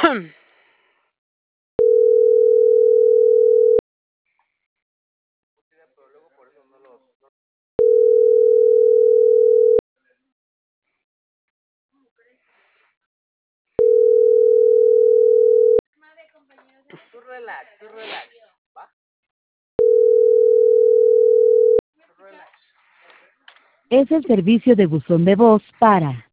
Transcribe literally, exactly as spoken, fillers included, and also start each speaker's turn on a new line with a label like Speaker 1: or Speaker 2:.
Speaker 1: Tú relax, tú relax, ¿va? Tú relax.
Speaker 2: Es el servicio de buzón de voz para